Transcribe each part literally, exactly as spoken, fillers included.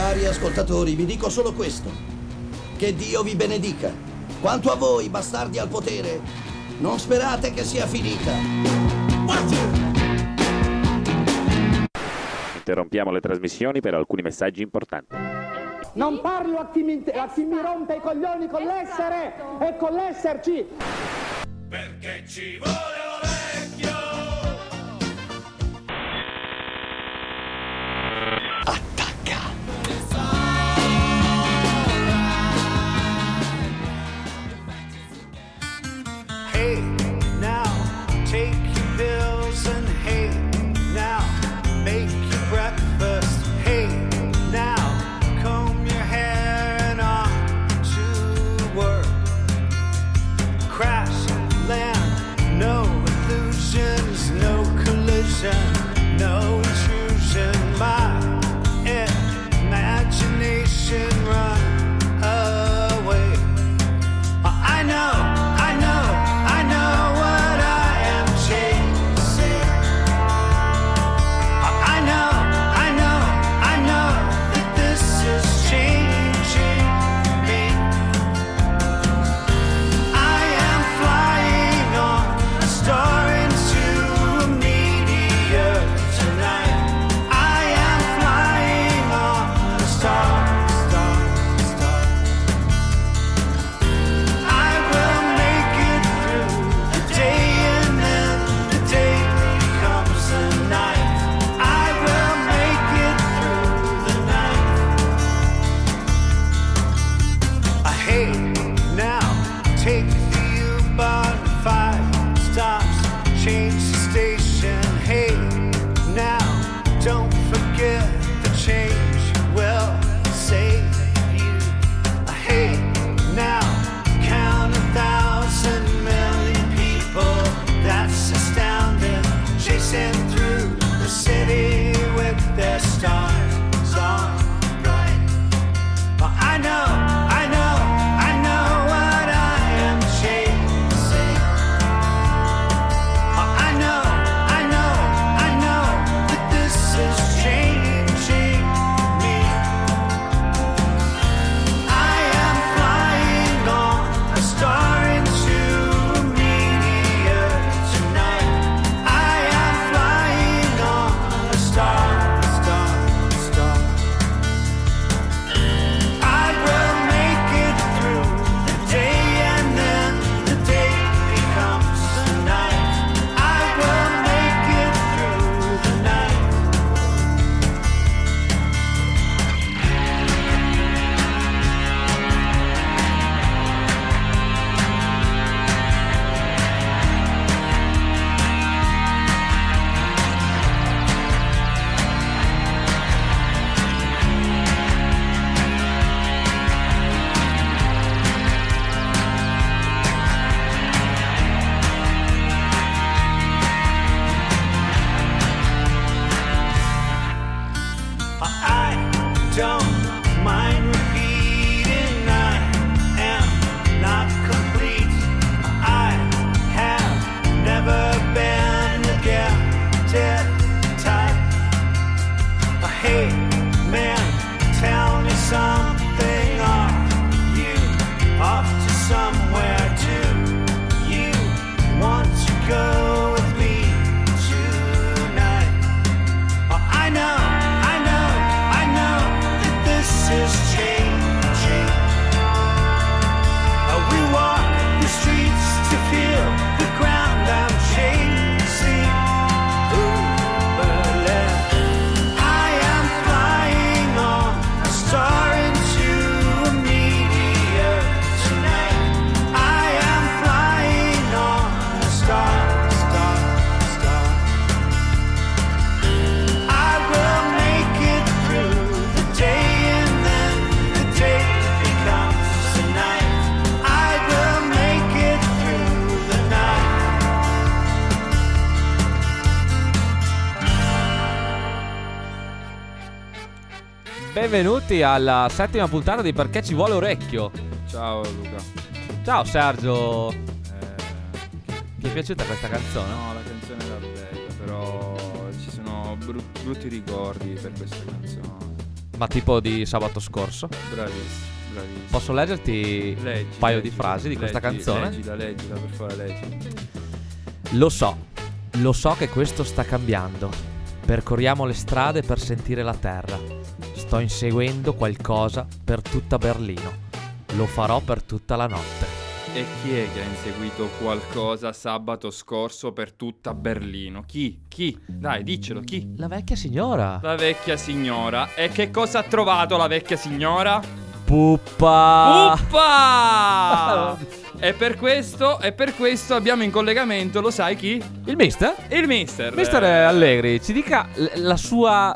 Cari ascoltatori, vi dico solo questo: che Dio vi benedica. Quanto a voi, bastardi al potere, non sperate che sia finita. Interrompiamo le trasmissioni per alcuni messaggi importanti. Non parlo a chi mi, a chi mi rompe i coglioni con l'essere e con l'esserci. Perché ci vuole orecchio. Attacca. Hey, now take your pills and hey, now make your breakfast. Hey, now comb your hair and on to work. Crash, land, no illusions, no collision, no intrusion. My imagination run away. I know, I know, I know what I am chasing. I know, I know, I know that this is changing me. I am flying on a star into a meteor tonight. I am flying on a star, star, star. I will make it through the day and then the day becomes the night. I will make it through the night. I hate now, take the U-Bahn, five stops, change the station. Hey, now, don't forget the change will save you. I hate now, count a thousand million people. That's astounding. Chasing through the city with their stars on bright. But I know, I know, I know what I am chasing. I know, I know, I know that this is changing me. I am flying on a star into a meteor tonight. I am flying on a star, star, star. I will make it through the day and then the day becomes the night. I will make it through the night. I don't mind repeating I am not complete. I have never been a gifted type. Hey man, tell me something. Are you off to somewhere? Do you want to go with me tonight? I know, I know, I know that this is changing. We walk the streets to feel the ground I'm chasing. Ooh, Berlin. I am flying on a star into a meteor tonight. I am flying on a star, star, star. I will make it through the day and then the day becomes the night. I will make it through the night. Benvenuti alla settima puntata di Perché ci vuole orecchio. Ciao Luca. Ciao Sergio. Eh, Ti è piaciuta questa canzone? no, la canzone era bella, però ci sono bru- brutti ricordi per questa canzone. Ma tipo di sabato scorso. Bravissimo, bravissimo. Posso leggerti Leggi, un paio leggi, di frasi di questa leggi, canzone? Leggila, leggila, per favore, leggi. Lo so, lo so che questo sta cambiando. Percorriamo le strade per sentire la terra. Sto inseguendo qualcosa per tutta Berlino. Lo farò per tutta la notte. E chi è che ha inseguito qualcosa sabato scorso per tutta Berlino? Chi? Chi? Dai, diccelo, chi? La vecchia signora. La vecchia signora. E che cosa ha trovato la vecchia signora? Puppa. Puppa! E per questo, e per questo abbiamo in collegamento, lo sai chi? Il mister? Il mister. Mister Allegri, ci dica l- la sua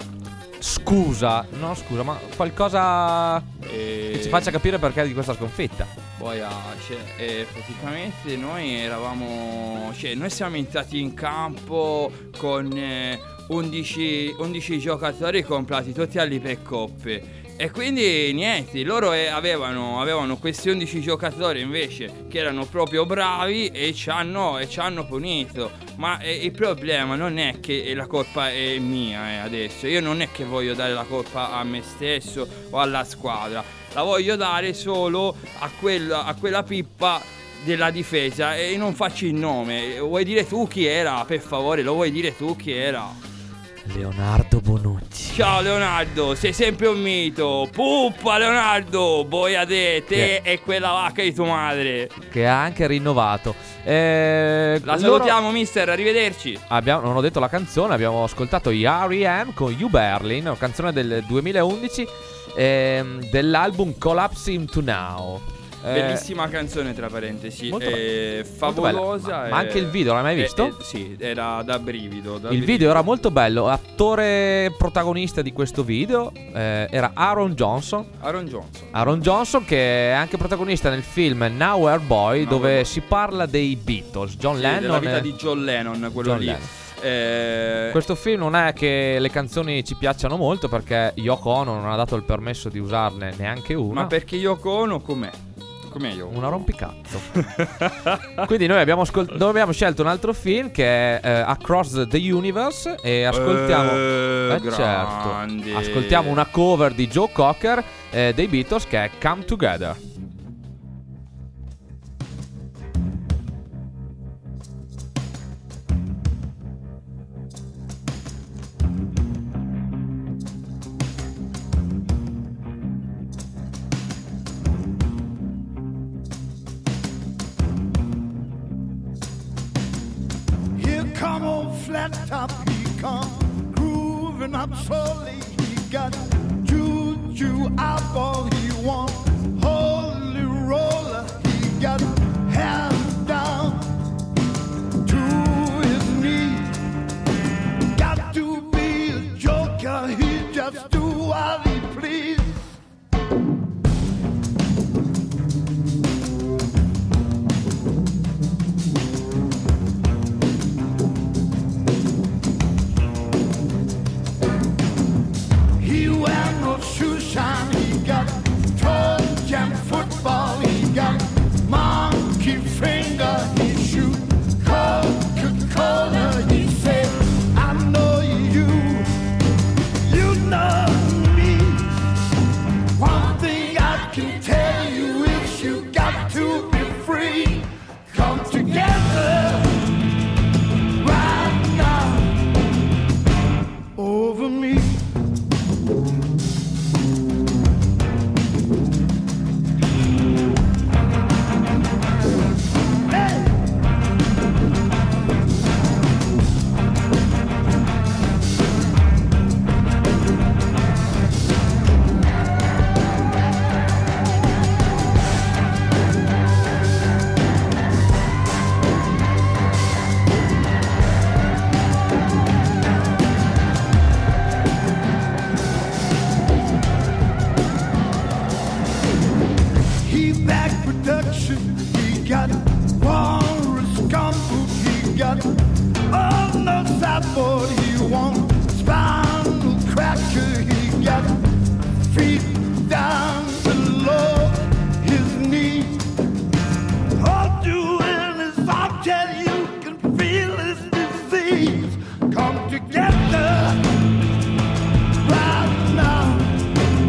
scusa. No, scusa, ma qualcosa E... che ci faccia capire perché di questa sconfitta. Poi ah, cioè, eh, praticamente noi eravamo, cioè noi siamo entrati in campo con eh, undici, undici giocatori comprati tutti alle per coppe. E quindi niente, loro eh, avevano, avevano questi undici giocatori invece che erano proprio bravi e ci hanno, e ci hanno punito. Ma eh, il problema non è che la colpa è mia eh, adesso. Io non è che voglio dare la colpa a me stesso o alla squadra. La voglio dare solo a quella, a quella pippa della difesa e non faccio il nome. Vuoi dire tu chi era? Per favore, lo vuoi dire tu chi era? Leonardo Bonucci. Ciao Leonardo, sei sempre un mito. Puppa Leonardo, boia te, te Che- e quella vacca di tua madre. Che ha anche rinnovato. Eh, La loro- salutiamo mister, arrivederci. Abbiamo, non ho detto la canzone, abbiamo ascoltato gli R E M con You Berlin, una canzone del duemilaundici ehm, dell'album Collapse Into Now. Eh, Bellissima canzone tra parentesi, molto eh, molto bella. favolosa. Ma- e- ma anche il video, l'hai mai eh, visto? eh, sì, era da brivido, da Il brivido. video era molto bello. Attore protagonista di questo video eh, era Aaron Johnson. Aaron Johnson. Aaron Johnson, che è anche protagonista nel film Nowhere Boy, Nowhere dove Boy. si parla dei Beatles. John Sì, Lennon. della vita e- di John Lennon, quello John lì. Lennon. Eh, Questo film non è che le canzoni ci piacciono molto, perché Yoko Ono non ha dato il permesso di usarne neanche una. Ma perché Yoko Ono com'è? Com'è Yoko? Una rompicazzo. Quindi noi abbiamo, ascol- noi abbiamo scelto un altro film che è eh, Across the Universe. E ascoltiamo Eh, eh, certo. grande. Ascoltiamo una cover di Joe Cocker eh, dei Beatles, che è Come Together. Here come old flat top, he come grooving up slowly. He got juju eyeball, he want holy roller. He got hands down to his knees. Got to be a joker, he just do what he please. He wear no shoe shine, he got toe jam football, he got monkey finger, he shoot Coca-Cola, he said, I know you, you know me. One thing I can tell you is you got to be free. Come together right now over me. He back production, he got walrus gumboot, he got all no sapper, he want spinal cracker, he got feet down below his knee. All doing is I'll tell you can feel his disease. Come together right now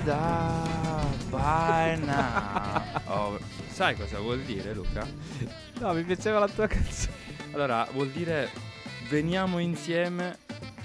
da by now. Oh, sai cosa vuol dire, Luca? No, mi piaceva la tua canzone. Allora, vuol dire veniamo insieme.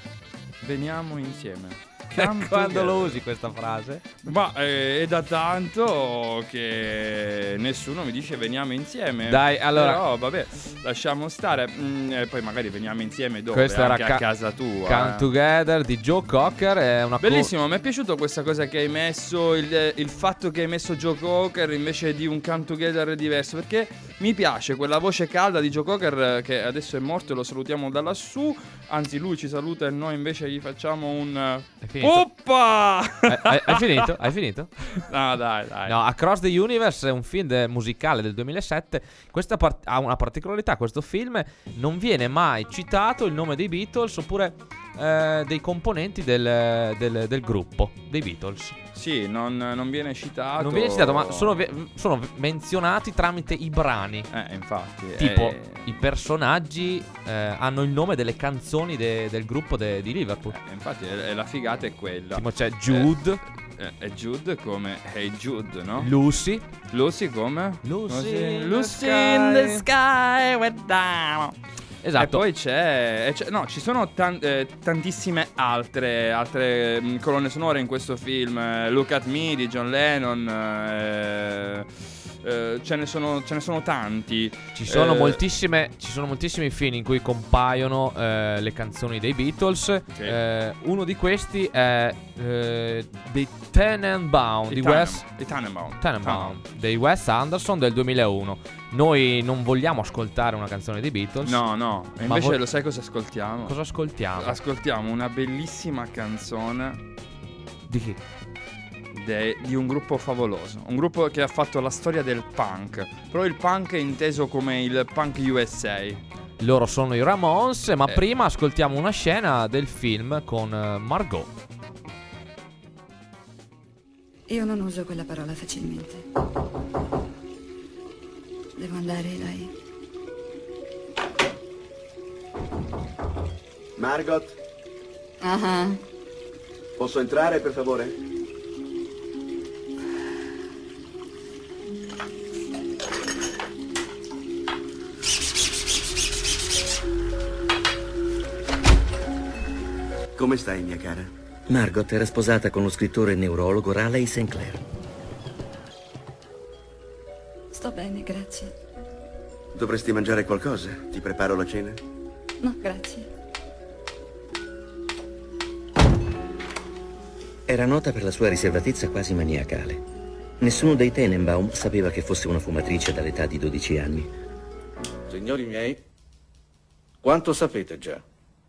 Veniamo insieme. Come Quando together. lo usi questa frase? Ma eh, è da tanto che nessuno mi dice veniamo insieme. Dai, allora- Però vabbè, lasciamo stare. Mm, e poi magari veniamo insieme dove? Questo era Anche ca- a casa tua. Come eh. Together di Joe Cocker. È una co- Bellissimo, mi è piaciuto questa cosa che hai messo, il, il fatto che hai messo Joe Cocker invece di un Come Together diverso, perché mi piace quella voce calda di Joe Cocker che adesso è morto e lo salutiamo da lassù, anzi lui ci saluta e noi invece gli facciamo un È finito? Poppa! hai, hai- hai finito? Hai finito? No dai dai. No, Across the Universe è un film de- musicale del duemilasette. Questa part- ha una particolarità, questo film non viene mai citato il nome dei Beatles oppure eh, dei componenti del, del- del gruppo dei Beatles. Sì, non, non viene citato. Non viene citato, ma sono, ve- sono menzionati tramite i brani. Eh, infatti. Tipo, eh, i personaggi eh, hanno il nome delle canzoni de- del gruppo de- di Liverpool. eh, infatti è- è la figata è quella. Tipo c'è Jude, Eh, è Jude come Hey Jude, no? Lucy. Lucy come? Lucy in the Lucy sky. in the sky went down. Esatto. E poi c'è, e c'è- no, ci sono tan- eh, tantissime altre, altre mh, colonne sonore in questo film. eh, Look at Me di John Lennon. eh, eh, ce, ne sono, ce ne sono tanti. Ci sono, Eh, moltissime, ci sono moltissimi film in cui compaiono eh, le canzoni dei Beatles. Sì. Eh, uno di questi è eh, The Tenenbaum i di Tannen- Wes i Tannenbaum. Tannenbaum dei Wes Anderson del duemilauno. Noi non vogliamo ascoltare una canzone dei Beatles. No, no. E Ma invece voi- lo sai cosa ascoltiamo? Cosa ascoltiamo? Ascoltiamo una bellissima canzone Di chi? de- di un gruppo favoloso. Un gruppo che ha fatto la storia del punk. Però il punk è inteso come il punk U S A. Loro sono i Ramones, ma Eh. prima ascoltiamo una scena del film con eh, Margot. Io non uso quella parola facilmente. Devo andare, dai. Margot, Ah, posso entrare per favore? Come stai, mia cara? Margot era sposata con lo scrittore e neurologo Raleigh Sinclair. sto bene, grazie. Dovresti mangiare qualcosa. Ti preparo la cena? No, grazie. Era nota per la sua riservatezza quasi maniacale. Nessuno dei Tenenbaum sapeva che fosse una fumatrice dall'età di dodici anni. Signori miei, quanto sapete già?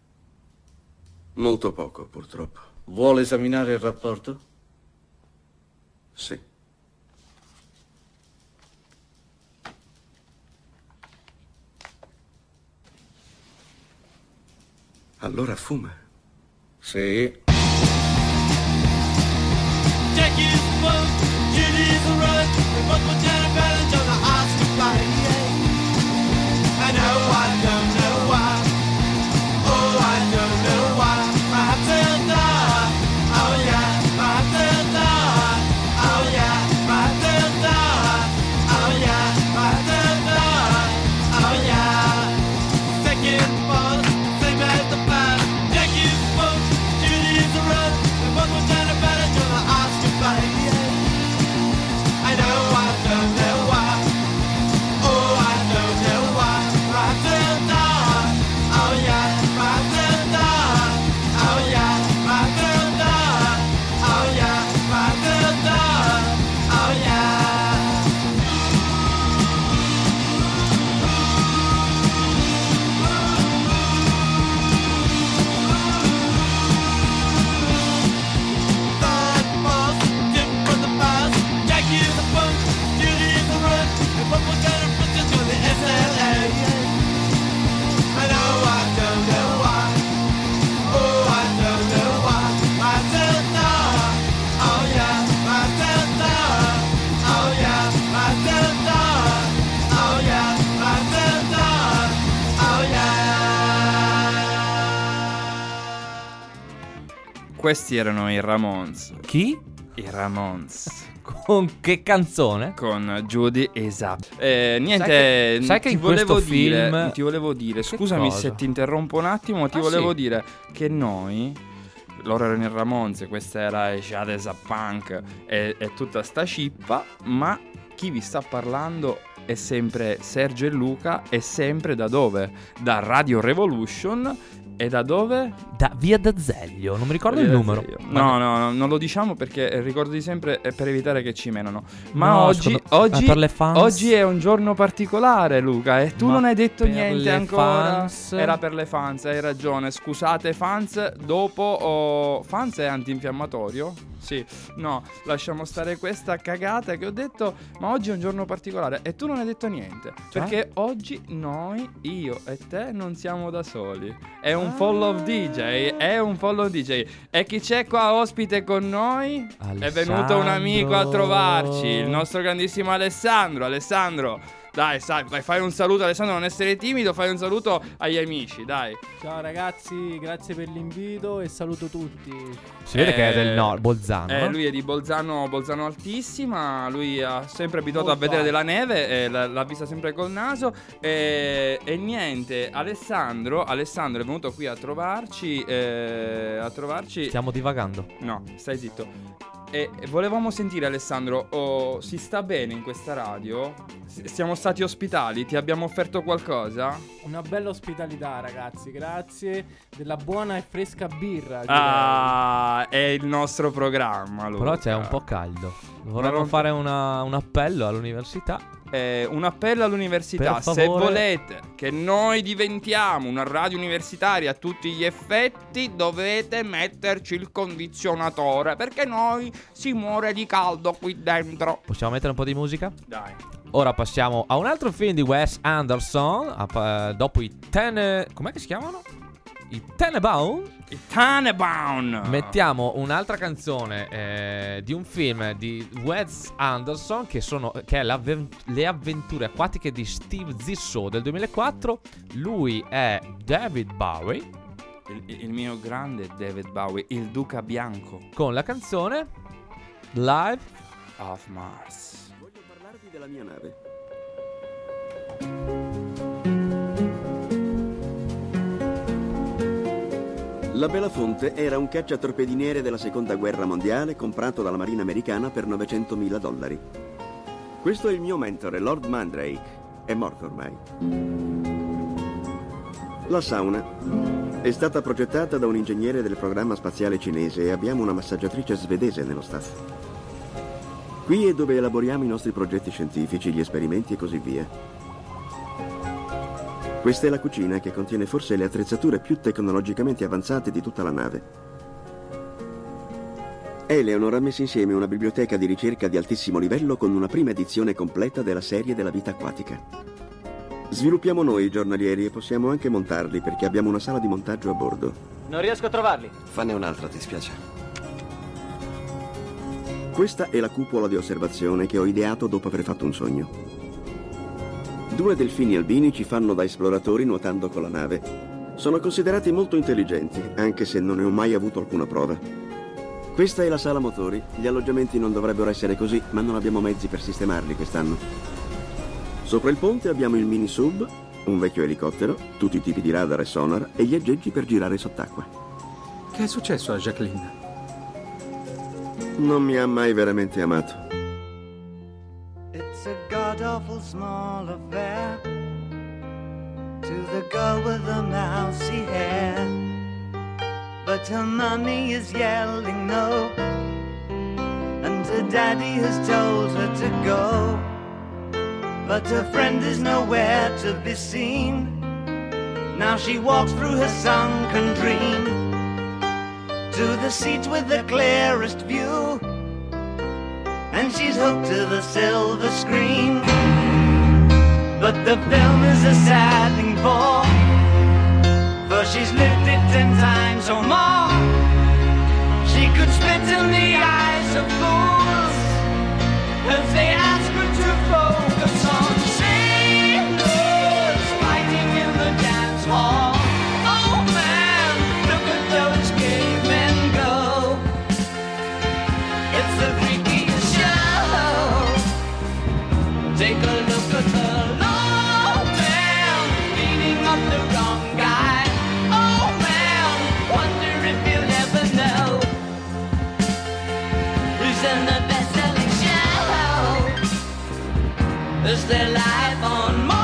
Molto poco, purtroppo. Vuole esaminare il rapporto? Sì. Allora fuma. Sì. Questi erano i Ramones. Chi? I Ramones. Con che canzone? Con Judy e Zap. Eh, niente, Sai che, sai che ti in volevo questo dire, film... ti volevo dire, Che scusami cosa? se ti interrompo un attimo, ti Ah, volevo sì. dire che noi, loro erano i Ramones, questa era Jade Punk e, e tutta sta cippa, ma chi vi sta parlando è sempre Sergio e Luca, e sempre da dove? Da Radio Revolution. E da dove? Da Via d'Azeglio, non mi ricordo Via il numero. d'Azeglio. No, no, no, non lo diciamo perché ricordi sempre eh, per evitare che ci menano. Ma No, oggi, secondo- oggi, eh, per le fans. oggi è un giorno particolare, Luca, e tu Ma non hai detto per niente le ancora. fans? Era per le fans, hai ragione. Scusate, fans. Dopo, oh, fans è antinfiammatorio? Sì, no, lasciamo stare questa cagata che ho detto. Ma oggi è un giorno particolare e tu non hai detto niente. Perché oggi noi, io e te, non siamo da soli. È un follow D J, è un follow D J. E chi c'è qua ospite con noi? È venuto un amico a trovarci, il nostro grandissimo Alessandro. Alessandro, dai, sai, vai, fai un saluto, Alessandro, non essere timido, fai un saluto agli amici, dai. Ciao ragazzi, grazie per l'invito e saluto tutti. Si vede che è del nord, Bolzano. Eh, no? lui è di Bolzano, Bolzano Altissima. Lui ha sempre abituato Molto a vedere alto. della neve, e l'ha, l'ha vista sempre col naso. E, e niente, Alessandro, Alessandro è venuto qui a trovarci. eh, a trovarci. Stiamo divagando. No, stai zitto. E e volevamo sentire, Alessandro, oh, si sta bene in questa radio? S- siamo stati ospitali, ti abbiamo offerto qualcosa? Una bella ospitalità ragazzi, grazie della buona e fresca birra. direi. Ah, è il nostro programma, Luca. Però c'è un po' caldo. Vorremmo non- fare una- un appello all'università. Eh, un appello all'università: Per se favore. volete che noi diventiamo una radio universitaria a tutti gli effetti, dovete metterci il condizionatore, perché noi si muore di caldo qui dentro. Possiamo mettere un po' di musica? Dai. Ora passiamo a un altro film di Wes Anderson. a pa- dopo i Ten... Com'è che si chiamano? I Tenenbaum. I Tannenbaum. Mettiamo un'altra canzone eh, di un film di Wes Anderson che, sono, che è l'avven- Le avventure acquatiche di Steve Zissou del duemilaquattro. Lui è David Bowie Il, il mio grande David Bowie, il Duca Bianco con la canzone Live of Mars. Voglio parlarvi della mia nave. La Belafonte era un cacciatorpediniere della seconda guerra mondiale comprato dalla marina americana per novecentomila dollari. Questo è il mio mentore, Lord Mandrake. È morto ormai. La sauna è stata progettata da un ingegnere del programma spaziale cinese e abbiamo una massaggiatrice svedese nello staff. Qui è dove elaboriamo i nostri progetti scientifici, gli esperimenti e così via. Questa è la cucina che contiene forse le attrezzature più tecnologicamente avanzate di tutta la nave. Eleanor ha messo insieme una biblioteca di ricerca di altissimo livello con una prima edizione completa della serie della vita acquatica. Sviluppiamo noi i giornalieri e possiamo anche montarli perché abbiamo una sala di montaggio a bordo. Non riesco a trovarli. Fanne un'altra, ti spiace? Questa è la cupola di osservazione che ho ideato dopo aver fatto un sogno. Due delfini albini ci fanno da esploratori nuotando con la nave. Sono considerati molto intelligenti, anche se non ne ho mai avuto alcuna prova. Questa è la sala motori. Gli alloggiamenti non dovrebbero essere così, ma non abbiamo mezzi per sistemarli quest'anno. Sopra il ponte abbiamo il mini sub, un vecchio elicottero, tutti i tipi di radar e sonar e gli aggeggi per girare sott'acqua. Che è successo a Jacqueline? Non mi ha mai veramente amato. It's a god-awful small affair to the girl with the mousy hair, but her mommy is yelling no, and her daddy has told her to go, but her friend is nowhere to be seen. Now she walks through her sunken dream to the seat with the clearest view, and she's hooked to the silver screen. But the film is a sad thing for, for she's lived it ten times or more. She could spit in the eyes of fools if they ask her to focus on sailors fighting in the dance hall. Oh man, look at those cavemen go. It's the there life on Mars?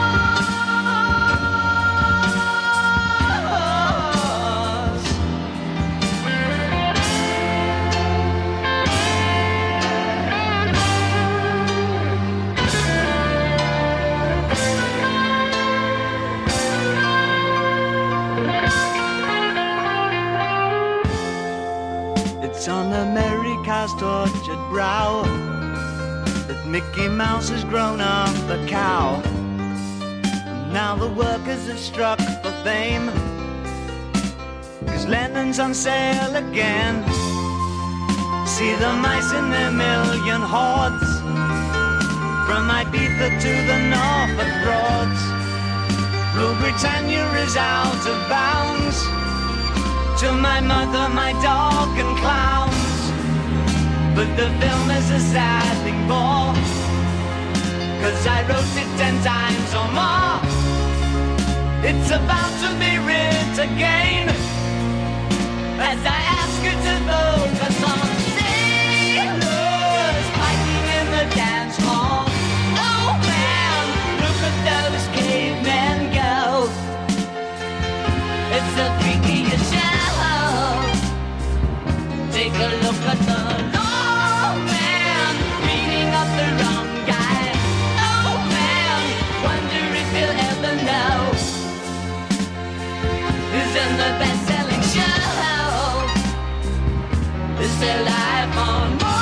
It's on America's tortured brow that Mickey Mouse has grown up a cow. Now the workers have struck for fame, 'cause Lennon's on sale again. See the mice in their million hordes, from Ibiza to the Norfolk Broads. Rule Britannia is out of bounds, to my mother, my dog and clowns. But the film is a sad thing more, 'cause I wrote it ten times or more. It's about to be writ again, as I ask you to focus on sailors fighting in the dance hall. Oh man, look at those cavemen go. It's the freakiest show. Take a look at the law man beating up the wrong guy. Oh man, wonder if you'll ever know. Is in the best-selling show. Is there life on Mars?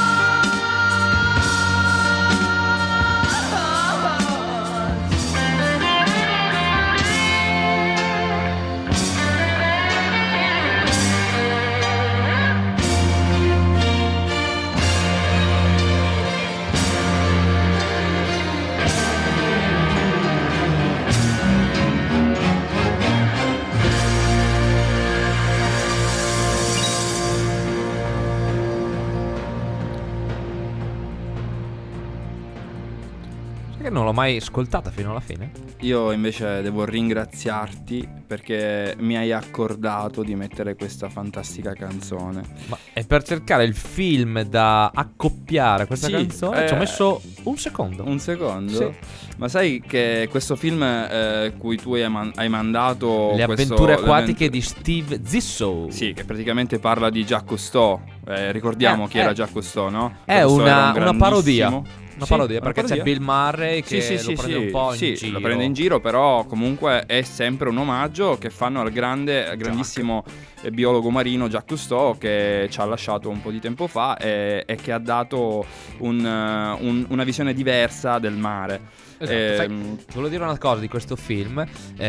Che non l'ho mai ascoltata fino alla fine. Io invece devo ringraziarti perché mi hai accordato di mettere questa fantastica canzone. Ma è per cercare il film da accoppiare a questa Sì, canzone eh, ci ho messo un secondo. Un secondo? Sì. Ma sai che questo film eh, cui tu hai, man- hai mandato Le questo, avventure acquatiche l'avvent- di Steve Zissou. Sì, che praticamente parla di Jacques Cousteau. Eh, ricordiamo Eh, chi eh. era Jacques Cousteau, no? È Cousteau una, era un una grandissimo- parodia. Una Sì, parodia, una perché c'è parodia. Bill Murray che Sì, sì, lo sì, prende sì, un po' sì, in giro. lo prende in giro, però comunque è sempre un omaggio che fanno al grande, al grandissimo eh, biologo marino Jacques Cousteau, che ci ha lasciato un po' di tempo fa e, e che ha dato un, uh, un- una visione diversa del mare. Esatto, Ehm, sai, ti volevo dire una cosa di questo film.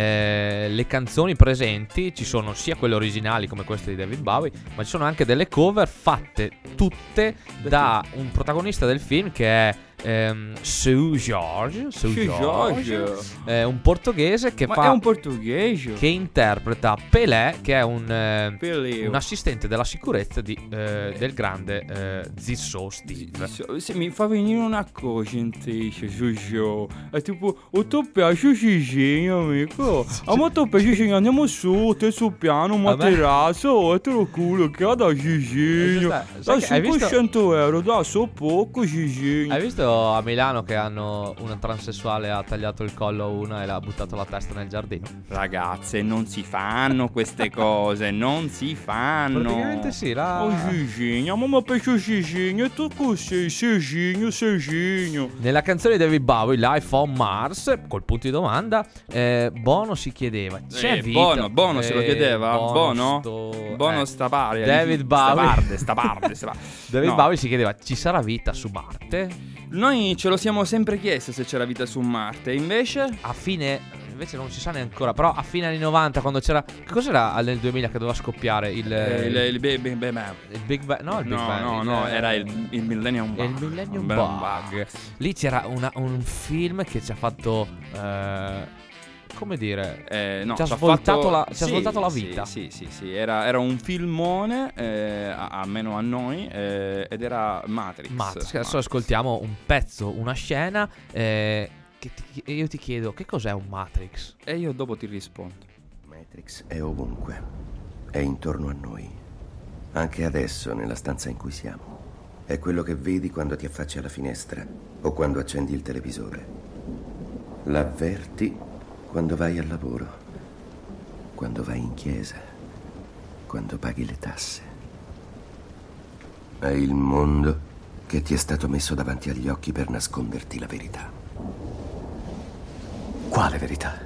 Eh, le canzoni presenti ci sono sia quelle originali come queste di David Bowie, ma ci sono anche delle cover fatte tutte da un protagonista del film che è ehm, Seu Jorge, Seu Seu Jorge, Jorge. eh, un portoghese che Ma fa è un portoghese? che interpreta Pelé, che è un, eh, Pelé. un assistente della sicurezza di, eh, del grande eh, Zissou Steve. Se mi fa venire una cosa in testa, Giorgio. È tipo, o ti piace Cicigno, amico? A me ti piace Cicigno, andiamo su, te sul piano, un Vabbè. materasso, e te lo culo, che ha da Cicigno. Sai Da che hai visto- cinquecento euro, da so poco Cicigno. Hai visto a Milano che hanno una transessuale ha tagliato il collo a una e l'ha buttato la testa nel giardino? Ragazze, non si fanno queste cose, non si fanno. Praticamente sì, la... Oh Cicigno, ma mi piace Cicigno, e tu così, Cicigno, Cicigno. Nella canzone di David Bowie, Life on Mars, col punto di domanda, eh, Bono si chiedeva: c'è Eh, vita? Bono, Bono se lo Eh, chiedeva. Bono? sto- Bono eh. sta pari. David sta Bowie. parte, sta parte, sta parte. David No. Bowie si chiedeva: ci sarà vita su Marte? Noi ce lo siamo sempre chiesto se c'era vita su Marte, invece A fine, invece non si sa neanche ancora, però a fine anni novanta, quando c'era, che cos'era nel duemila che doveva scoppiare il eh, il, il, be- be- be- be- il Big Bang? No, il Big no, Bang, no, il- no, era il, il Millennium Bug. il Millennium Bug. Bug. Lì c'era una- un film che ci ha fatto eh, come dire, Eh, no, ci ha ci ha svoltato, fatto- la, ci ha sì, svoltato la sì, vita. Sì, sì, sì, era, era un filmone, eh, a- almeno a noi, eh, ed era Matrix. Matrix. Adesso ascoltiamo un pezzo, una scena eh, che ti- e io ti chiedo: che cos'è un Matrix? E io dopo ti rispondo. Matrix è ovunque, è intorno a noi, anche adesso nella stanza in cui siamo. è quello che vedi quando ti affacci alla finestra o quando accendi il televisore. L'avverti quando vai al lavoro, quando vai in chiesa, quando paghi le tasse. È il mondo che ti è stato messo davanti agli occhi per nasconderti la verità. Quale verità?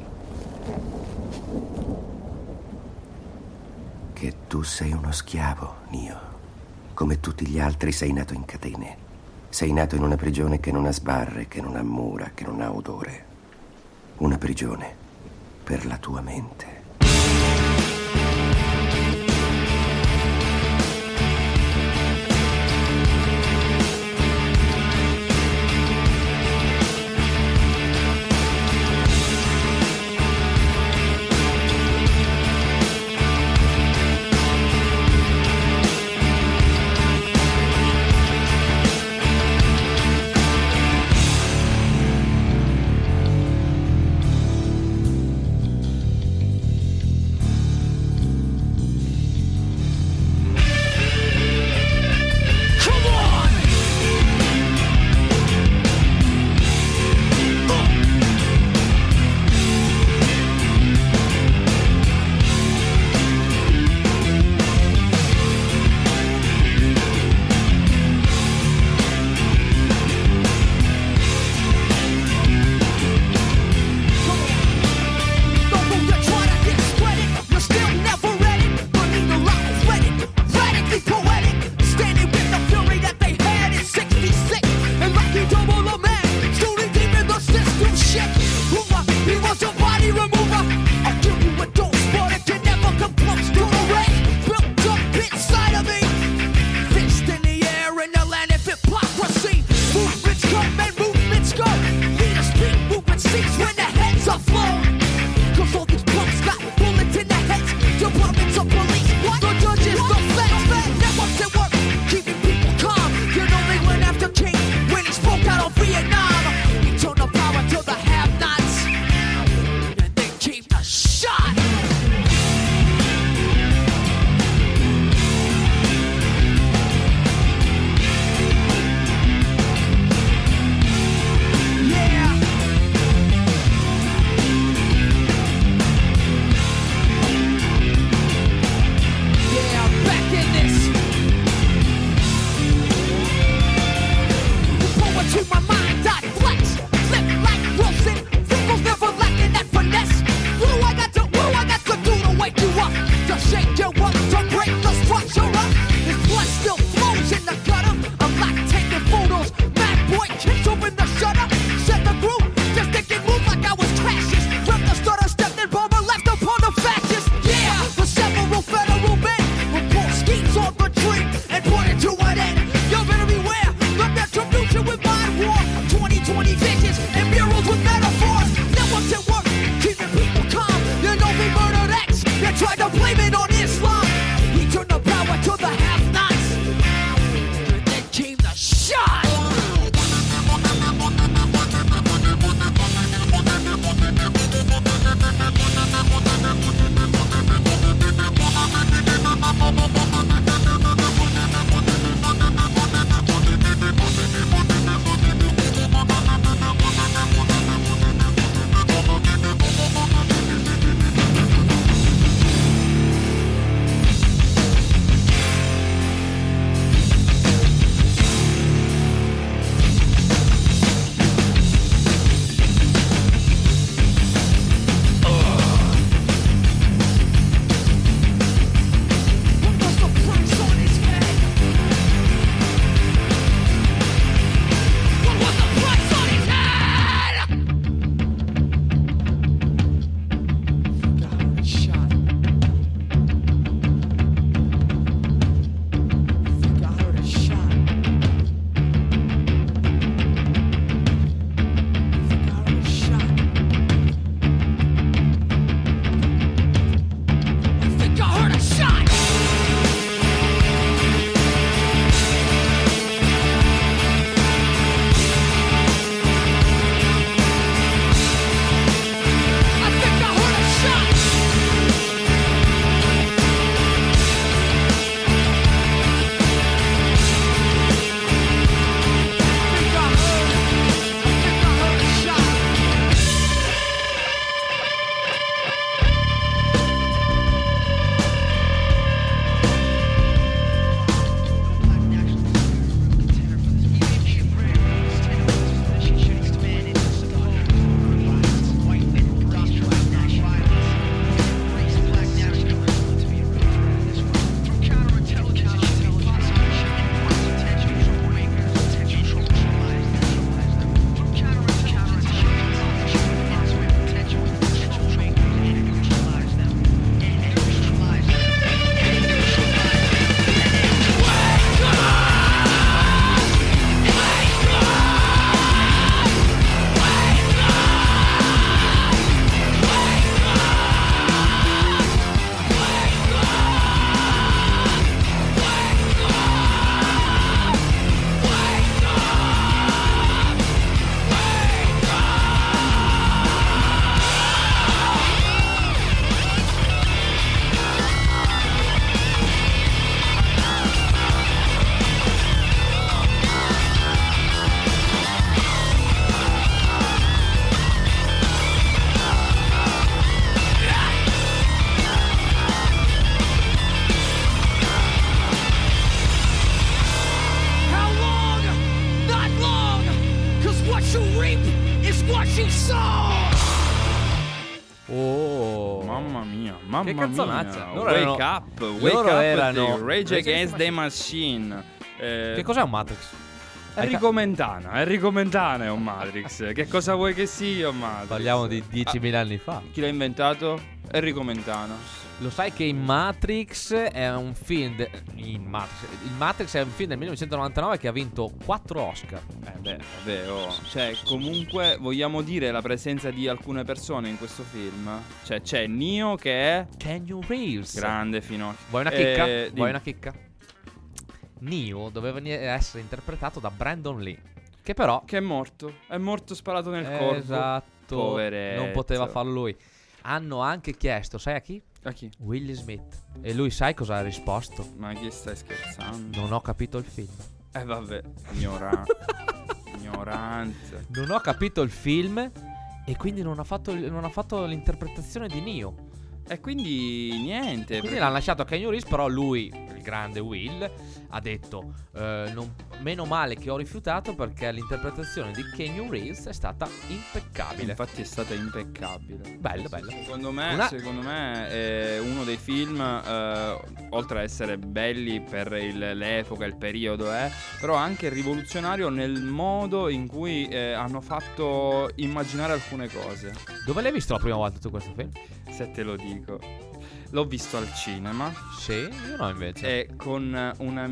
Che tu sei uno schiavo, Neo. Come tutti gli altri sei nato in catene. Sei nato in una prigione che non ha sbarre, che non ha mura, che non ha odore. Una prigione per la tua mente. mamma che cazzonazza. mia. Loro Wake erano, up, wake loro up, erano the Rage Against the Machine. Eh, Che cos'è un Matrix? Enrico Mentana, Enrico Mentana è un Matrix. Che cosa vuoi che sia un Matrix? Parliamo di diecimila Ah, anni fa. Chi l'ha inventato? Enrico Mentana. Lo sai che in Matrix è un film de- in Matrix. Il Matrix è un film del millenovecentonovantanove che ha vinto quattro Oscar. Eh beh, vabbè, oh. Cioè, comunque vogliamo dire la presenza di alcune persone in questo film. Cioè, c'è Neo che è Keanu Reeves. grande finocchio. Vuoi una chicca? Eh, Vuoi dimmi. una chicca? Neo doveva venire- essere interpretato da Brandon Lee, che però Che è morto. È morto sparato nel corpo. esatto, Poveretto. non poteva farlo lui. Hanno anche chiesto, sai a chi? A chi? Will Smith. E lui sai cosa ha risposto? Ma chi stai scherzando? Non ho capito il film. Eh vabbè, ignorante. Ignorante. Non ho capito il film e quindi non ha fatto, non ha fatto l'interpretazione di Neo. E quindi niente. Quindi perché- l'hanno lasciato a Keanu Reeves, però lui, il grande Will, ha detto eh, non- meno male che ho rifiutato perché l'interpretazione di Keanu Reeves è stata impeccabile. Infatti è stata impeccabile. Bello, bello. Secondo me, Una- secondo me è uno dei film, eh, oltre a essere belli per il- l'epoca, il periodo, eh, però anche rivoluzionario nel modo in cui eh, hanno fatto immaginare alcune cose. Dove l'hai visto la prima volta tu questo film? Se te lo dico. L'ho visto al cinema. Sì, io no invece. E con una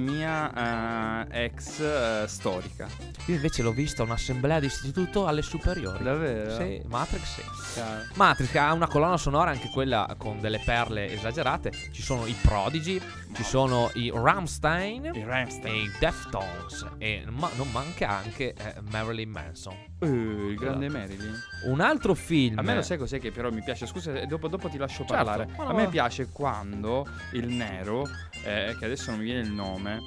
mia eh, ex eh, storica. Io invece l'ho visto a un'assemblea di istituto alle superiori. Davvero? Sì, Matrix sì. Chiaro. Matrix ha una colonna sonora anche quella con delle perle esagerate. Ci sono i Prodigy, ci sono i Rammstein, I Rammstein. e i Deftones e ma- non manca anche eh, Marilyn Manson. Eh, il grande Marilyn. Un altro film. A me lo sai cos'è che però mi piace? Scusa, eh, dopo, dopo ti lascio Certo. parlare. Ma no, A me ma- piace quando il nero, eh, che adesso non mi viene il nome,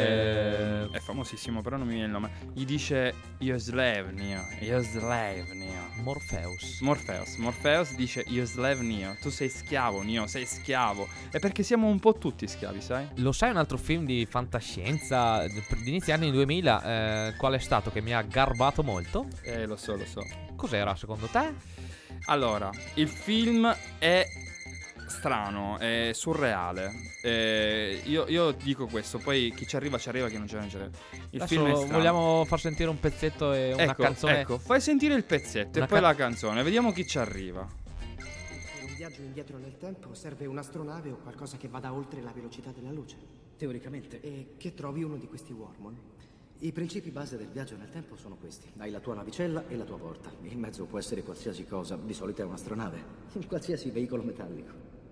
Eh, eh, è famosissimo, però non mi viene il nome. Gli dice Ioslavnia, Ioslavnia. Morpheus. Morpheus, Morpheus dice Ioslavnia, tu sei schiavo, Neo, sei schiavo. È perché siamo un po' tutti schiavi, sai? Lo sai un altro film di fantascienza di inizio anni duemila eh, qual è stato che mi ha garbato molto? Eh, lo so, lo so. Cos'era secondo te? Allora, il film è strano, è surreale. Eh, io, io dico questo, poi chi ci arriva ci arriva, chi non ci arriva ci arriva. Il Adesso film è strano. vogliamo far sentire un pezzetto e una ecco, canzone. Ecco, fai sentire il pezzetto Una e poi ca- la canzone, vediamo chi ci arriva. Per un viaggio indietro nel tempo serve un'astronave o qualcosa che vada oltre la velocità della luce. Teoricamente. E che trovi uno di questi wormhole. I principi base del viaggio nel tempo sono questi. Hai la tua navicella e la tua porta. In mezzo può essere qualsiasi cosa, di solito è un'astronave. Un qualsiasi veicolo metallico.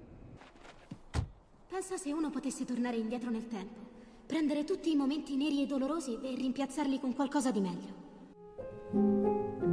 Pensa se uno potesse tornare indietro nel tempo, prendere tutti i momenti neri e dolorosi e rimpiazzarli con qualcosa di meglio.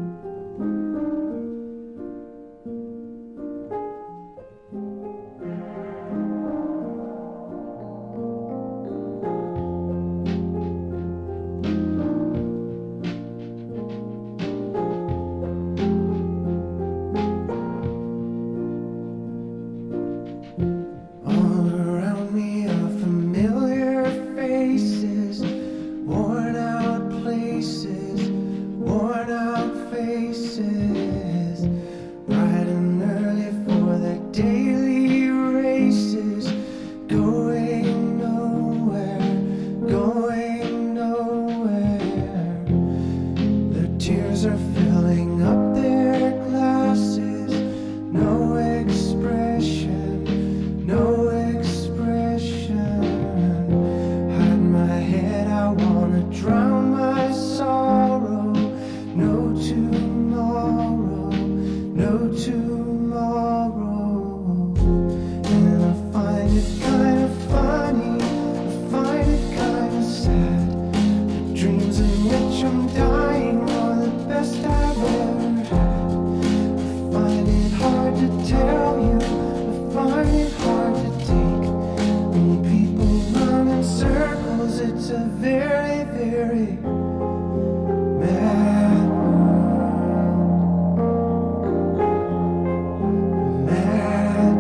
All around me are familiar faces, worn out places, worn out faces, bright and early for their daily races, going nowhere, going nowhere. Their tears are filling up their glasses, no expression. No expression. Hide my head, I wanna drown my sorrow. No tomorrow, no tomorrow. And I find it kind of funny, I find it kind of sad. The dreams in which I'm dying are the best I've ever had. I find it hard to tell you, I find it hard to take. When people run in circles, it's a very, very mad world. Mad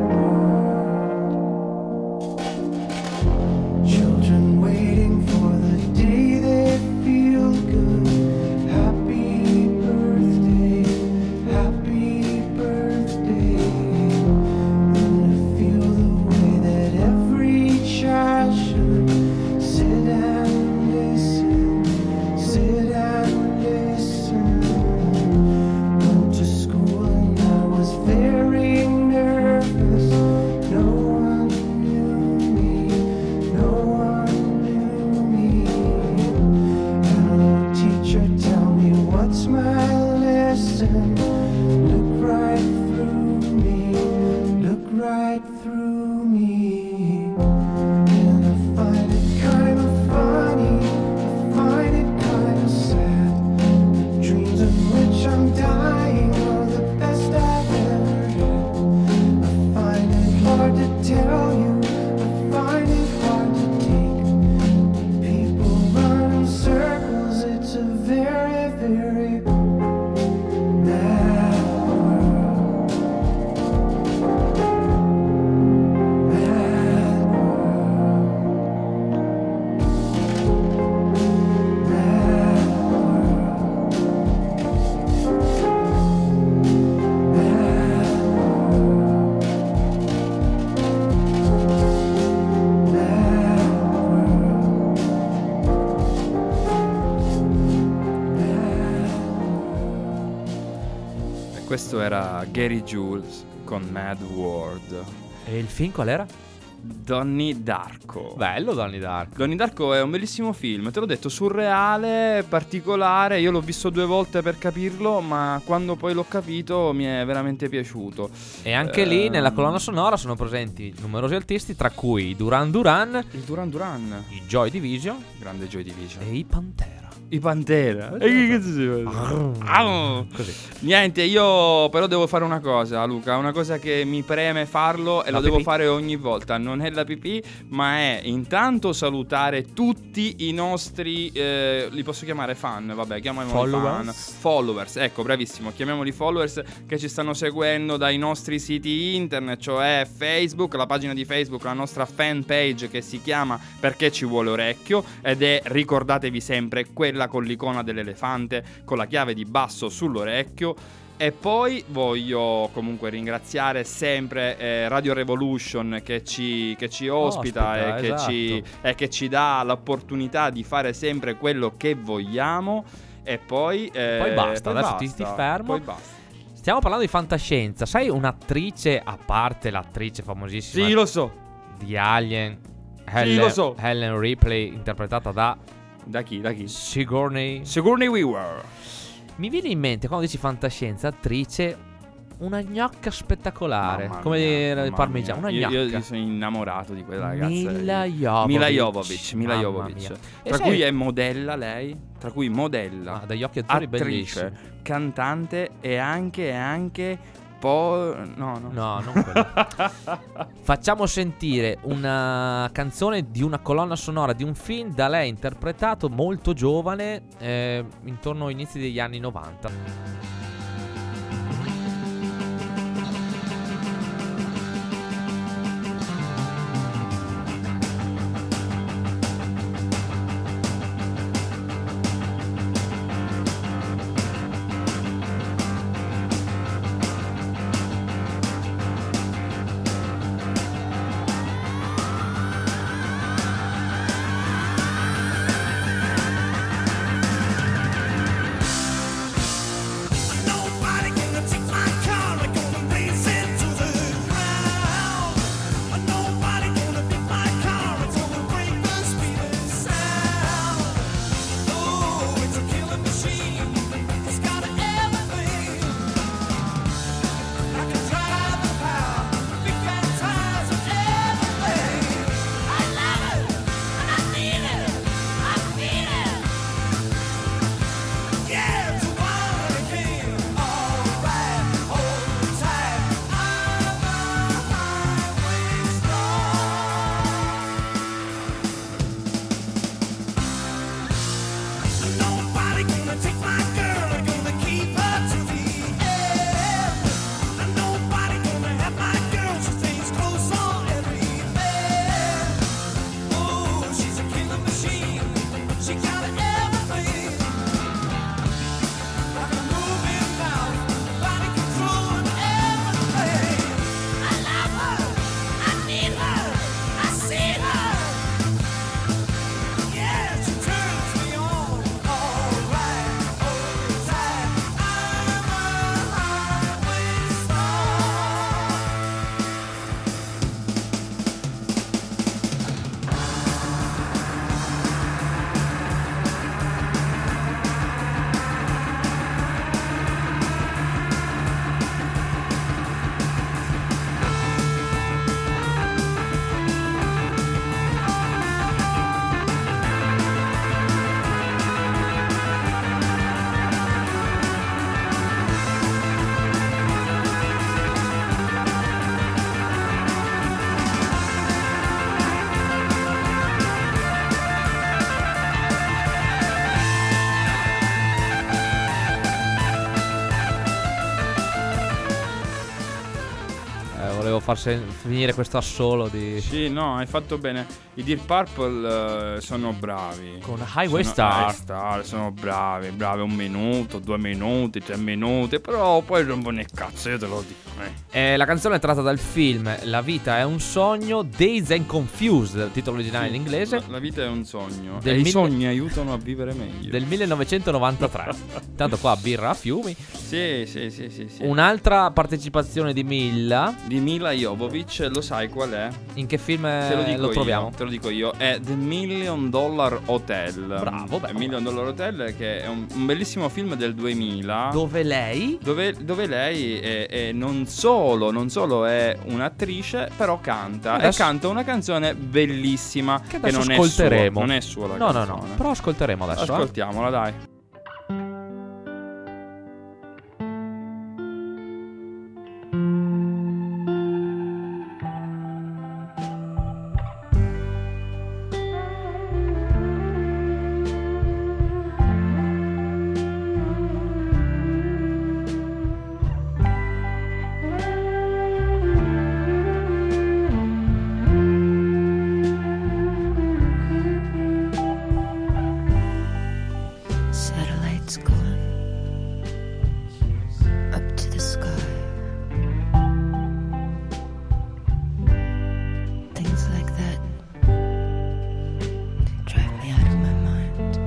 world. Children waiting for the day they feel good. Happy birthday, happy birthday. And it feels questo era Gary Jules con Mad World. E il film qual era? Donnie Darko. Bello Donnie Darko. Donnie Darko è un bellissimo film, te l'ho detto, surreale, particolare. Io l'ho visto due volte per capirlo, ma quando poi l'ho capito mi è veramente piaciuto. E anche eh... lì nella colonna sonora sono presenti numerosi artisti, tra cui Duran Duran, il Duran Duran, i Joy Division, grande Joy Division, e i Pantera. I Pantera. E che cazzo si fa? Così. Niente, io però devo fare una cosa, Luca, una cosa che mi preme farlo e la lo pipì. devo fare ogni volta. Non è la pipì, ma è intanto salutare tutti i nostri eh, li posso chiamare fan, vabbè, chiamiamoli followers. fan. Followers, ecco, bravissimo, chiamiamoli followers, che ci stanno seguendo dai nostri siti internet, cioè Facebook, la pagina di Facebook, la nostra fan page che si chiama Perché ci vuole orecchio, ed è, ricordatevi sempre, quella con l'icona dell'elefante con la chiave di basso sull'orecchio. E poi voglio comunque ringraziare sempre eh, Radio Revolution che ci, che ci ospita, ospita e, che esatto. ci, e che ci dà l'opportunità di fare sempre quello che vogliamo. E poi eh, Poi basta, poi adesso basta, ti, ti fermo. Poi basta. Stiamo parlando di fantascienza. Sai un'attrice, a parte l'attrice famosissima Sì, lo so. di Alien, Sì, Helen, lo so. Helen Ripley, interpretata da Da chi? Da chi? Sigourney Sigourney Weaver. Mi viene in mente, quando dici fantascienza, attrice, una gnocca spettacolare. Mamma come mia, dire il mamma parmigiano, mia. una Io, gnocca. io sono innamorato di quella ragazza. Mila Jovovich. Mila Jovovich, Mila Mamma Jovovich. mia. E Tra sai- cui è modella lei, tra cui modella, Ah, dagli occhi azzurri attrice, bellissimi. cantante e anche e anche po' no, no. No, non quello. Facciamo sentire una canzone di una colonna sonora di un film da lei interpretato molto giovane, eh, intorno agli inizi degli anni novanta. far sen- finire questo assolo di... Sì, no, hai fatto bene. I Deep Purple uh, sono bravi. Con Highway sono, Star. Highway Star sono bravi, bravi un minuto, due minuti, tre minuti, però poi rompono il cazzo, io te lo dico. Eh. Eh, la canzone è tratta dal film La vita è un sogno, Dazed and Confused, titolo originale Sì, in inglese. La, la vita è un sogno. Del E mille- i sogni aiutano a vivere meglio. Del millenovecentonovantatré. Tanto qua birra a fiumi. Sì, sì, sì, sì, sì. Un'altra partecipazione di Milla. Di Mila Jovovich, lo sai qual è? In che film Te lo, eh, dico lo troviamo? Io, te lo dico io. È The Million Dollar Hotel. Bravo, bravo. Million Dollar Hotel, che è un, un bellissimo film del duemila. Dove lei? Dove, dove lei è, è non solo, non solo è un'attrice, però canta. Adesso- E canta una canzone bellissima. Che, adesso non ascolteremo. È sua, non è sua la No, no, canzone. no. Però ascolteremo adesso. eh. Ascoltiamola, dai. Satellites going up to the sky. Things like that drive me out of my mind.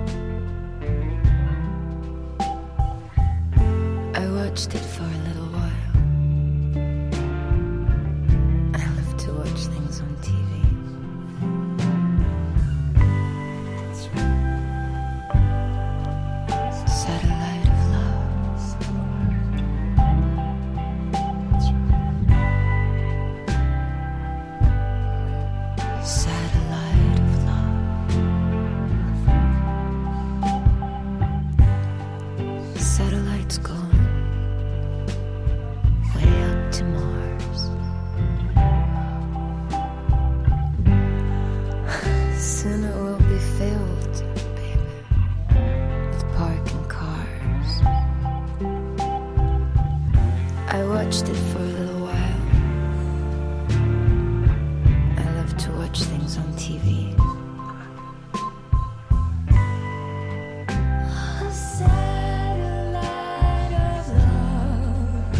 I watched it for a little while. I love to watch things on T V. Satellite of love. Satellite of love. Satellites going way up to Mars. Soon it will be filled with parking cars. I watched it for a little while. I love to watch things on T V. Satellite of love.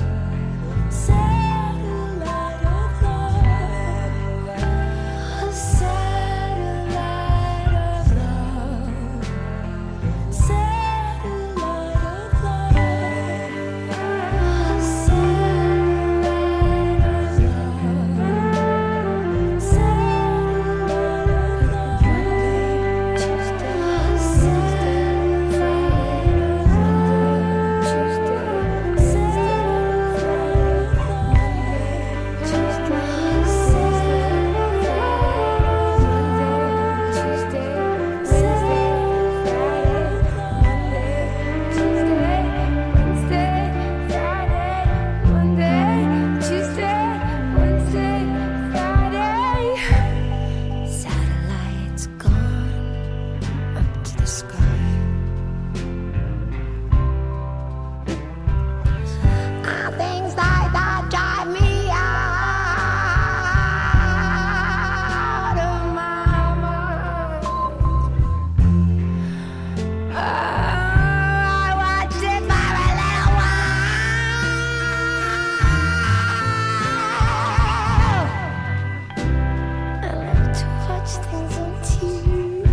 Satellite of love. Satellite of love. Satellite of Satellites gone up to the sky. Things like that drive me out of my mind. Oh, I watched it for a little while. I love to watch things on T V.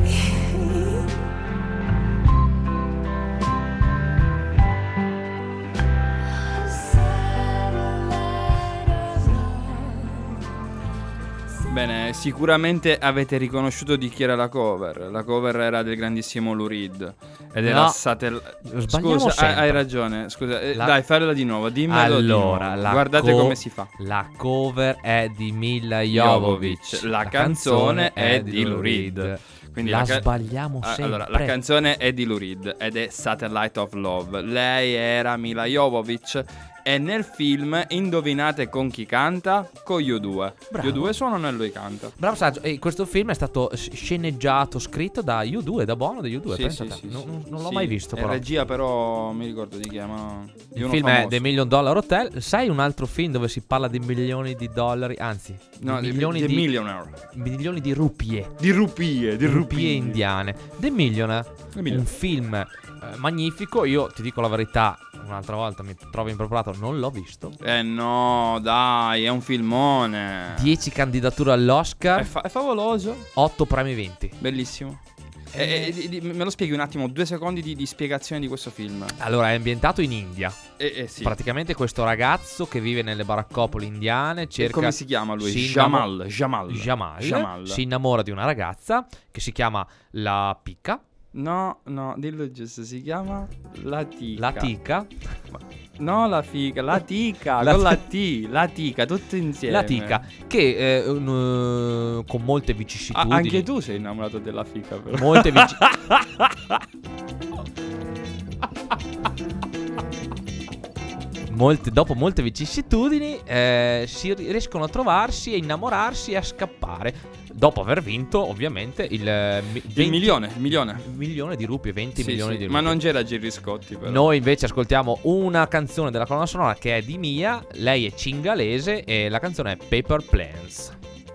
Bene, sicuramente avete riconosciuto di chi era la cover. La cover era del grandissimo Lou Reed. Ed era No, Satellite. sbagliamo Scusa, hai, sempre. hai ragione. Scusa, eh, La- dai, fallo di nuovo. Dimmelo Allora, di nuovo. la Guardate co- come si fa. La cover è di Mila Jovovich. La canzone è di Lou Reed. Quindi la ca- sbagliamo Ah, sempre. Allora, la canzone è di Lou Reed ed è Satellite of Love. Lei era Mila Jovovich E nel film, indovinate con chi canta? Con gli U due. Bravo. Gli U due suonano e lui canta. Bravo Saggio, e questo film è stato sceneggiato, scritto da U due, da Bono degli U due. Sì, pensa sì, te. sì, non, sì. non- non l'ho Sì, mai visto e però. regia però mi ricordo di chi è, ma di Il uno film è famoso. The Million Dollar Hotel. Sai un altro film dove si parla di milioni di dollari? Anzi, No, di The- milioni The di Millionaire. milioni di rupie. Di rupie, di rupie indiane. The Millionaire, un film eh, magnifico. Io ti dico la verità, un'altra volta mi trovo impreparato, non l'ho visto. Eh no, dai, è un filmone. dieci candidature all'Oscar, È, fa- è favoloso. otto premi vinti. Bellissimo. E- e- di- di- me lo spieghi un attimo, due secondi di, di spiegazione di questo film. Allora, è ambientato in India. Eh, eh, sì. Praticamente questo ragazzo che vive nelle baraccopole indiane cerca... come si chiama lui? si Jamal, innamo- Jamal. Jamal. Jamal. Si innamora di una ragazza che si chiama La Picca. No, no, dillo giusto, si chiama La Tica. La Tica. No, la figa, la tica, La con la ti- T, la tica, tutto insieme. La Tica. Che eh, un, eh, con molte Ah, vicissitudini... anche tu sei innamorato della fica, però. Molte vici- Molte, dopo molte vicissitudini eh, si ri- riescono a trovarsi, a innamorarsi e a scappare. Dopo aver vinto, ovviamente, il, eh, mi- Il venti milione, il milione. milione di rupie, venti Sì, milioni sì, di rupie. ma non c'era Gerry Scotti, però. Noi invece ascoltiamo una canzone della colonna sonora che è di Mia. Lei è cingalese e la canzone è Paper Planes.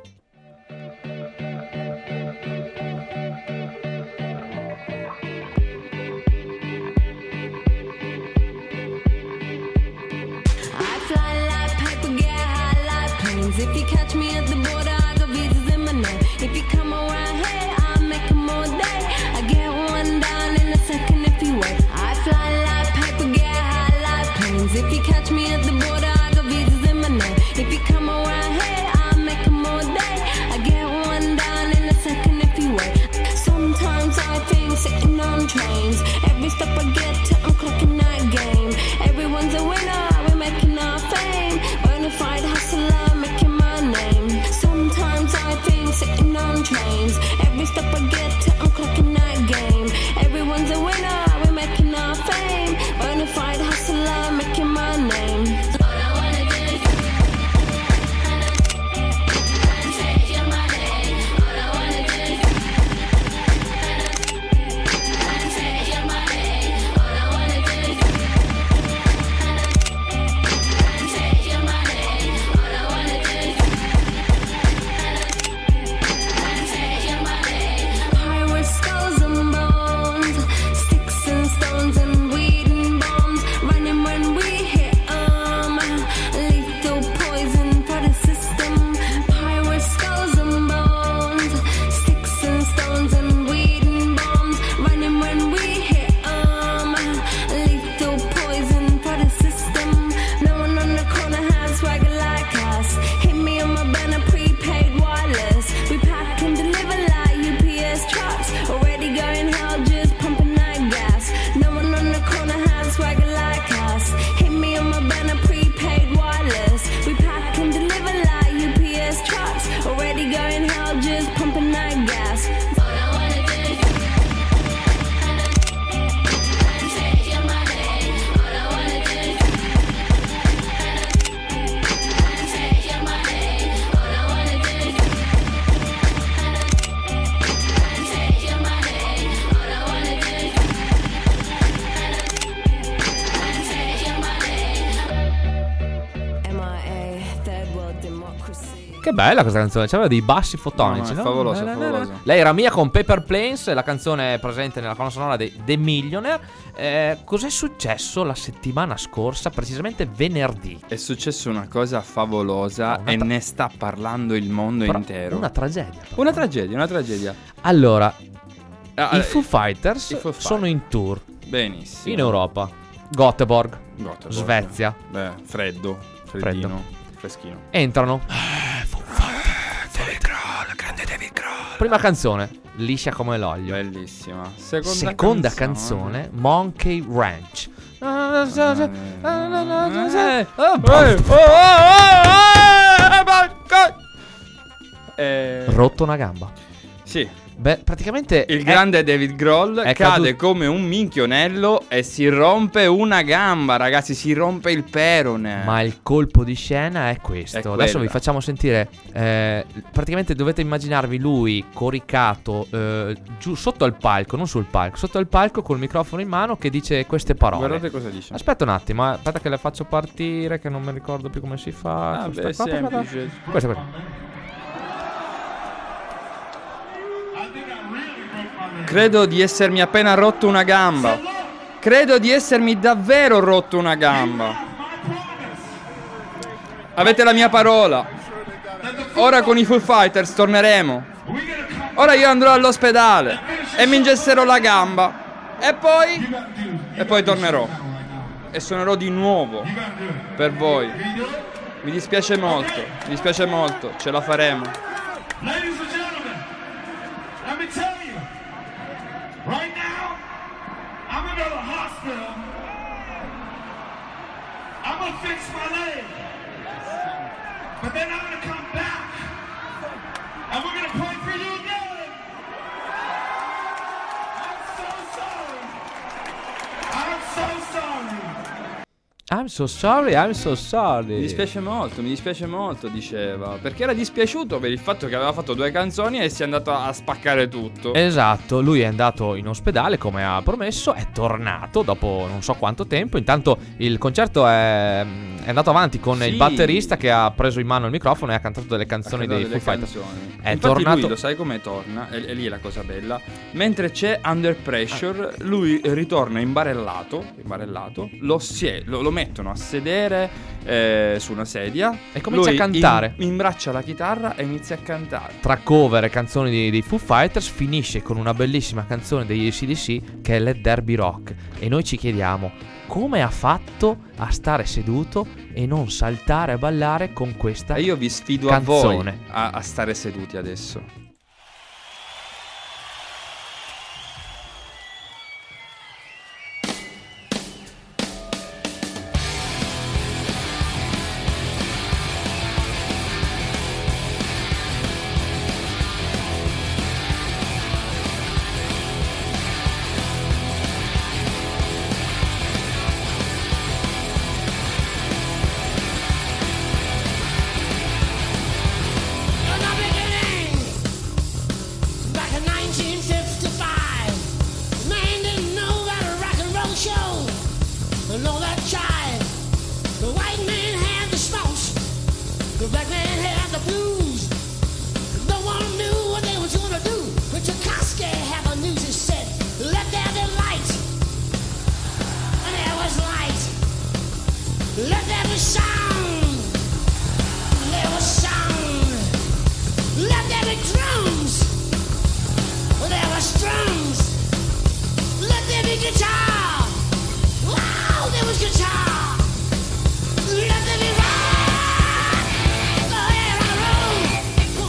I fly like paper, get high like planes. If you catch me at the border, I got visas in my name. If you come around here, I'll make 'em all day. I get one down in a second if you wait. I fly like paper, get high like planes. If you catch me at the border, I got visas in my name. If you come around here, I'll make 'em all day. I get one down in a second if you wait. Sometimes I think sitting on trains. Every step I get to, I'm clocking that game. Everyone's a winner, we're making our fame. Bonafide hustler, making my name. Sometimes I think sitting on trains. Every step I get to, I'm clocking that game. Everyone's a winner, we're making our fame. Bonafide hustler, making my name. All I wanna do is take your money. All I wanna do is take your money. All I wanna do is take your money. All I wanna do is take your money. Pirates, skulls and bones, sticks and stones and weed and bombs. Running when we hit 'em. Lethal poison for the system. Pirates, skulls and bones, sticks and stones and weed and bombs. Running when we hit 'em. Lethal poison for the system. No one on the corner has swagger like us. Hit me on my banner, prepaid wireless. We pack and deliver like U P S trucks. Already going hell, just pumping that gas. No one on the corner has swagger like us. Hit me on my banner, prepaid wireless. We pack and deliver like U P S trucks. Already going hell, just pumping that gas. All I wanna do is take your money. All I wanna do is take your money. All I wanna do is take your money. All I wanna do is take your money. M I A, third world democracy. Che bella questa canzone, c'aveva dei bassi fotonici, No, no, no? è favolosa, Na, na, na, favolosa. na. Lei era Mia con Paper Planes, la canzone è presente nella colonna sonora di The Millionaire. Eh, cos'è successo la settimana scorsa, precisamente venerdì? È successa una cosa favolosa Una e tra- ne sta parlando il mondo Però intero. Una tragedia. Una tragedia, una tragedia. Allora, Ah, i eh, Foo Fighters i Foo sono in tour Benissimo. in Europa, Göteborg, Göteborg. Svezia. Beh, freddo, freddino, freschino. Entrano. grande David Grohl. Prima canzone, liscia come l'olio. Bellissima. Seconda, Seconda canzone. canzone, Monkey Ranch. Eh, Rotto una gamba. Sì, Beh, praticamente il è- grande David Grohl è cade cadu- come un minchionello e si rompe una gamba, ragazzi, si rompe il perone. Ma il colpo di scena è questo. È Adesso quella. vi facciamo sentire. eh, praticamente dovete immaginarvi lui coricato eh, giù sotto al palco, non sul palco, sotto al palco col microfono in mano che dice queste parole. Guardate cosa dice. Aspetta un attimo, eh, aspetta che le faccio partire, che non mi ricordo più come si fa. Ah, Questa beh, qua, aspetta. semplice. Questa qua. Credo di essermi appena rotto una gamba. Credo di essermi davvero rotto una gamba. Avete la mia parola. Ora con i Foo Fighters torneremo. Ora io andrò all'ospedale e mi ingesserò la gamba. E poi... E poi tornerò. E suonerò di nuovo per voi. Mi dispiace molto. Mi dispiace molto. Ce la faremo. Ladies and gentlemen, let me tell you, right now, I'm gonna go to the hospital. I'm gonna fix my leg. But then I'm gonna come back. And we're gonna pray for you again. I'm so sorry. I'm so sorry. I'm so sorry, I'm so sorry. Mi dispiace molto, mi dispiace molto, diceva. Perché era dispiaciuto per il fatto che aveva fatto due canzoni e si è andato a spaccare tutto. Esatto, lui è andato in ospedale come ha promesso, è tornato dopo non so quanto tempo. Intanto il concerto è, è andato avanti con Sì. il batterista che ha preso in mano il microfono e ha cantato delle canzoni dei Foo Fighters. È Infatti tornato. lui lo sai come torna, e, e lì è la cosa bella. Mentre c'è Under Pressure, lui ritorna imbarellato, imbarellato lo, sie- lo, lo mettono a sedere eh, su una sedia E comincia lui a cantare. in- imbraccia la chitarra e inizia a cantare. Tra cover e canzoni dei, dei Foo Fighters finisce con una bellissima canzone degli A C D C che è Let There Be Rock. E noi ci chiediamo come ha fatto a stare seduto e non saltare a ballare con questa E io vi sfido canzone. a voi a, a stare seduti adesso. Back in nineteen fifty-five, man didn't know about a rock and roll show. And all that jive. The white man had the smokes, the black man had the blues. No one knew what they was gonna do. But Tchaikovsky had the news. He said, "Let there be light," and there was light. Let there be sound, there was sound. Let there be drums. There was drums. Let there be guitar. Wow, there was guitar. Let there be rock. Oh yeah, rock and roll.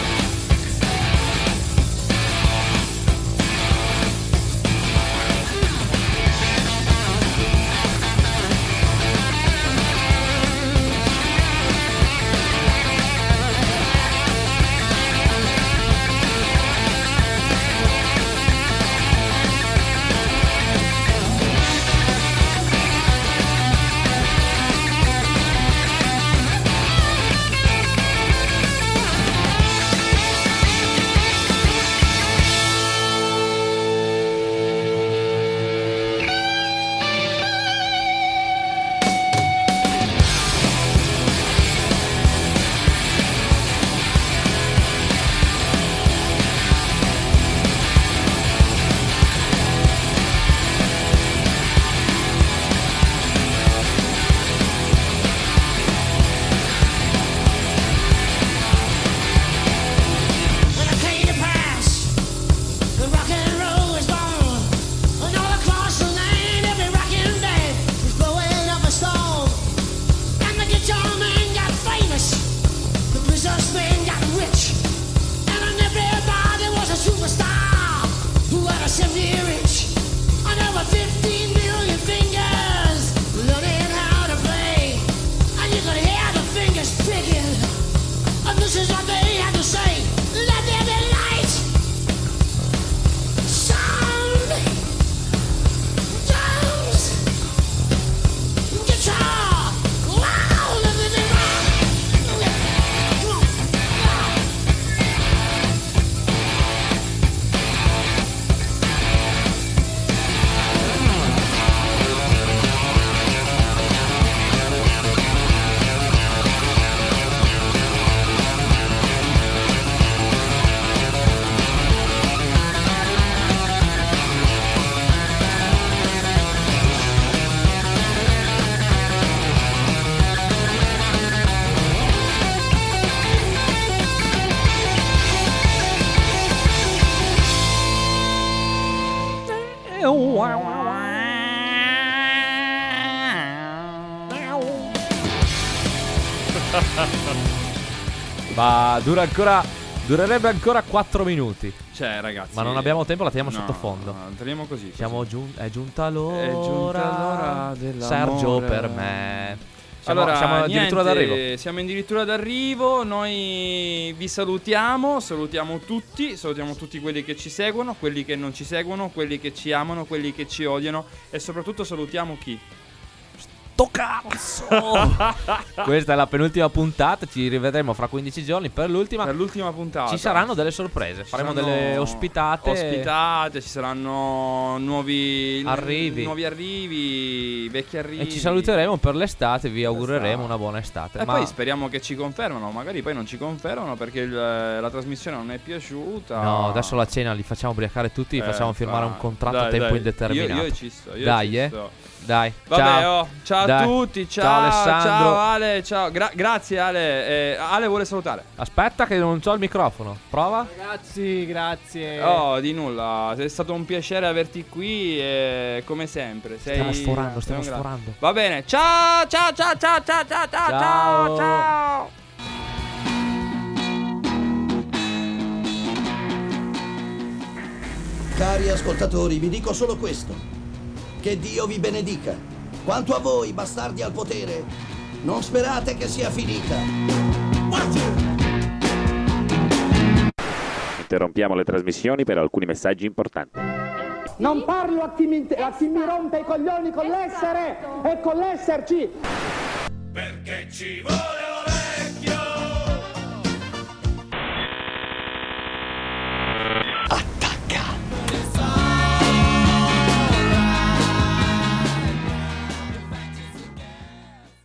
When I came to pass, the rock and roll was born. And all across the land, every rockin' band was blowing up a storm. And the guitar man got famous, the businessman got rich, and then everybody was a superstar who had a seventy inch. And there were fifteen million fingers learning how to play, and you could hear the fingers picking. And this is what they had to say: Let there be light. Ma dura ancora. Durerebbe ancora quattro minuti. Cioè, ragazzi. Ma non abbiamo tempo, la teniamo no, sottofondo. No, teniamo così. Siamo giun- è giunta l'ora. È giunta l'ora dell'amore. Sergio per me. Siamo, allora, siamo addirittura niente, d'arrivo. Siamo addirittura d'arrivo. Noi vi salutiamo. Salutiamo tutti. Salutiamo tutti quelli che ci seguono, quelli che non ci seguono, quelli che ci amano, quelli che ci odiano. E soprattutto salutiamo chi? Cazzo! Questa è la penultima puntata. Ci rivedremo fra quindici giorni per l'ultima. Per l'ultima puntata ci saranno delle sorprese. Ci Faremo saranno delle ospitate. Ospitate, ci saranno nuovi arrivi. Nuovi arrivi, vecchi arrivi. E ci saluteremo per l'estate. Vi augureremo una buona estate. E Ma poi speriamo che ci confermano. Magari poi non ci confermano perché il, la trasmissione non è piaciuta. no, adesso la cena li facciamo ubriacare tutti. Li Eh, facciamo firmare dai, un contratto dai, a tempo dai. indeterminato. Io, io ci sto. Io dai, ci eh. sto. Dai, Vabbè, ciao. oh, ciao Dai. a tutti, ciao, Ciao, Alessandro. ciao Ale, ciao. Gra- grazie Ale. Eh, Ale vuole salutare. Aspetta che non c'ho il microfono. Prova. Ragazzi, grazie. Oh, di nulla. È stato un piacere averti qui e come sempre. Sei... Stiamo sforando, stiamo sei un gra- sforando. Va bene. Ciao, ciao, ciao, ciao, ciao, ciao, ciao, ciao, ciao. Cari ascoltatori, vi dico solo questo. Che Dio vi benedica. Quanto a voi, bastardi al potere, non sperate che sia finita. Interrompiamo le trasmissioni per alcuni messaggi importanti. Non parlo a chi mi, a chi mi rompe i coglioni con l'essere e con l'esserci. Perché ci vuole